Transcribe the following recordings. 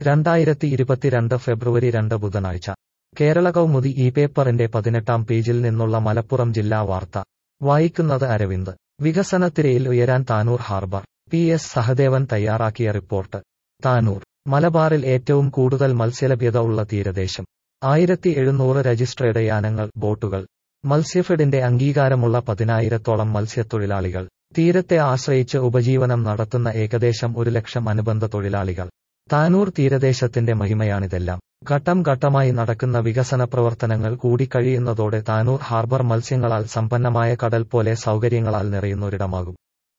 2022 ഫെബ്രുവരി 2 ബുധനാഴ്ച കേരള കൗമുദി ഈ പേപ്പറിന്റെ 18-ാം പേജിൽ നിന്നുള്ള മലപ്പുറം ജില്ലാ വാർത്ത വായിക്കുന്നത് അരവിന്ദ്. വികസനത്തിരയിൽ ഉയരാൻ താനൂർ ഹാർബർ. PS സഹദേവൻ തയ്യാറാക്കിയ റിപ്പോർട്ട്. താനൂർ മലബാറിൽ ഏറ്റവും കൂടുതൽ മത്സ്യലഭ്യത ഉള്ള തീരദേശം. 1700 രജിസ്ട്രേഡ് യാനങ്ങൾ, ബോട്ടുകൾ. മത്സ്യഫെഡിന്റെ അംഗീകാരമുള്ള 10,000-ത്തോളം മത്സ്യത്തൊഴിലാളികൾ. തീരത്തെ ആശ്രയിച്ച് ഉപജീവനം നടത്തുന്ന ഏകദേശം 1 ലക്ഷം അനുബന്ധ തൊഴിലാളികൾ. താനൂർ തീരദേശത്തിന്റെ മഹിമയാണിതെല്ലാം. ഘട്ടം ഘട്ടമായി നടക്കുന്ന വികസന പ്രവർത്തനങ്ങൾ കൂടിക്കഴിയുന്നതോടെ താനൂർ ഹാർബർ മത്സ്യങ്ങളാൽ സമ്പന്നമായ കടൽ പോലെ സൗകര്യങ്ങളാൽ നിറയുന്നൊരിടമാകും.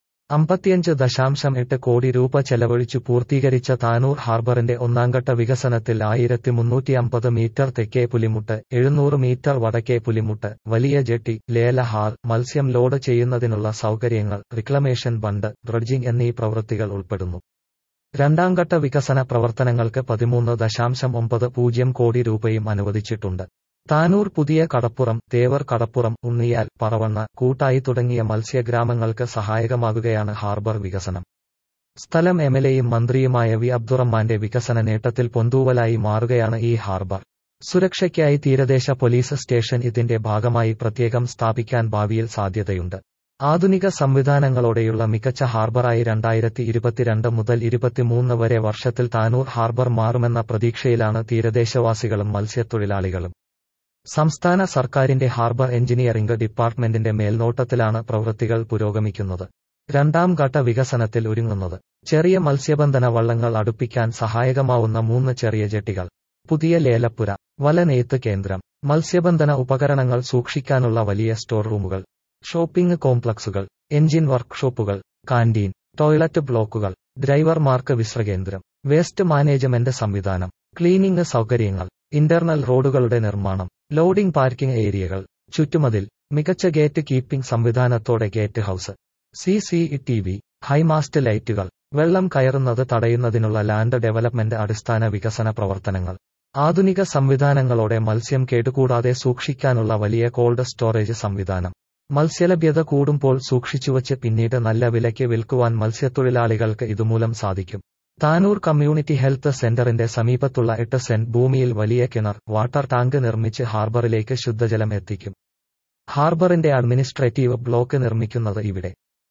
55.8 കോടി രൂപ ചെലവഴിച്ചു പൂർത്തീകരിച്ച താനൂർ ഹാർബറിന്റെ ഒന്നാംഘട്ട വികസനത്തിൽ 1350 മീറ്റർ തെക്കേ പുലിമുട്ട്, 700 മീറ്റർ വടക്കേ പുലിമുട്ട്, വലിയ ജെട്ടി, ലേല ഹാൾ, മത്സ്യം ലോഡ് ചെയ്യുന്നതിനുള്ള സൗകര്യങ്ങൾ, റിക്ലമേഷൻ ബണ്ട്, ഡ്രഡ്ജിംഗ് എന്നീ പ്രവൃത്തികൾ ഉൾപ്പെടുന്നു. രണ്ടാംഘട്ട വികസന പ്രവർത്തനങ്ങൾക്ക് 13.90 കോടി രൂപയും അനുവദിച്ചിട്ടുണ്ട്. താനൂർ പുതിയ കടപ്പുറം, തേവർ കടപ്പുറം, ഉണ്ണിയാൽ, പറവണ്ണ, കൂട്ടായി തുടങ്ങിയ മത്സ്യഗ്രാമങ്ങൾക്ക് സഹായകമാകുകയാണ് ഹാർബർ വികസനം. സ്ഥലം MLAയും മന്ത്രിയുമായ വി അബ്ദുറഹ്മാന്റെ വികസന നേട്ടത്തിൽ പൊന്തൂവലായി മാറുകയാണ് ഈ ഹാർബർ. സുരക്ഷയ്ക്കായി തീരദേശ പോലീസ് സ്റ്റേഷൻ ഇതിന്റെ ഭാഗമായി പ്രത്യേകം സ്ഥാപിക്കാൻ ഭാവിയിൽ സാധ്യതയുണ്ട്. ആധുനിക സംവിധാനങ്ങളോടെയുള്ള മികച്ച ഹാർബറായി 2022 മുതൽ 2023 വരെ വർഷത്തിൽ താനൂർ ഹാർബർ മാറുമെന്ന പ്രതീക്ഷയിലാണ് തീരദേശവാസികളും മത്സ്യത്തൊഴിലാളികളും. സംസ്ഥാന സർക്കാരിന്റെ ഹാർബർ എഞ്ചിനീയറിംഗ് ഡിപ്പാർട്ട്മെന്റിന്റെ മേൽനോട്ടത്തിലാണ് പ്രവൃത്തികൾ പുരോഗമിക്കുന്നത്. രണ്ടാം ഘട്ട വികസനത്തിൽ ഒരുങ്ങുന്നത് ചെറിയ മത്സ്യബന്ധന വള്ളങ്ങൾ അടുപ്പിക്കാൻ സഹായകമാവുന്ന 3 ചെറിയ ജെട്ടികൾ, പുതിയ ലേലപ്പുര, വല നെയ്ത്ത് കേന്ദ്രം, മത്സ്യബന്ധന ഉപകരണങ്ങൾ സൂക്ഷിക്കാനുള്ള വലിയ സ്റ്റോർ റൂമുകൾ, ഷോപ്പിംഗ് കോംപ്ലക്സുകൾ, എഞ്ചിൻ വർക്ക്ഷോപ്പുകൾ, കാന്റീൻ, ടോയ്ലറ്റ് ബ്ലോക്കുകൾ, ഡ്രൈവർമാർക്ക് വിശ്രമകേന്ദ്രം, വേസ്റ്റ് മാനേജ്മെന്റ് സംവിധാനം, ക്ലീനിംഗ് സൗകര്യങ്ങൾ, ഇന്റർണൽ റോഡുകളുടെ നിർമ്മാണം, ലോഡിംഗ് പാർക്കിംഗ് ഏരിയകൾ, ചുറ്റുമതിൽ, മികച്ച ഗേറ്റ് കീപ്പിംഗ് സംവിധാനത്തോടെ ഗേറ്റ് ഹൌസ്, CCTV, ഹൈമാസ്റ്റ് ലൈറ്റുകൾ, വെള്ളം കയറുന്നത് തടയുന്നതിനുള്ള ലാൻഡ് ഡെവലപ്മെന്റ്, അടിസ്ഥാന വികസന പ്രവർത്തനങ്ങൾ, ആധുനിക സംവിധാനങ്ങളോടെ മത്സ്യം കേടുകൂടാതെ സൂക്ഷിക്കാനുള്ള വലിയ കോൾഡ് സ്റ്റോറേജ് സംവിധാനം. മത്സ്യലഭ്യത കൂടുമ്പോൾ സൂക്ഷിച്ചുവച്ച് പിന്നീട് നല്ല വിലയ്ക്ക് വിൽക്കുവാൻ മത്സ്യത്തൊഴിലാളികൾക്ക് ഇതുമൂലം സാധിക്കും. താനൂർ കമ്മ്യൂണിറ്റി ഹെൽത്ത് സെന്ററിന്റെ സമീപത്തുള്ള 8 സെന്റ് ഭൂമിയിൽ വലിയ കിണർ, വാട്ടർ ടാങ്ക് നിർമ്മിച്ച് ഹാർബറിലേക്ക് ശുദ്ധജലം എത്തിക്കും. ഹാർബറിന്റെ അഡ്മിനിസ്ട്രേറ്റീവ് ബ്ലോക്ക് നിർമ്മിക്കുന്നത് ഇവിടെ.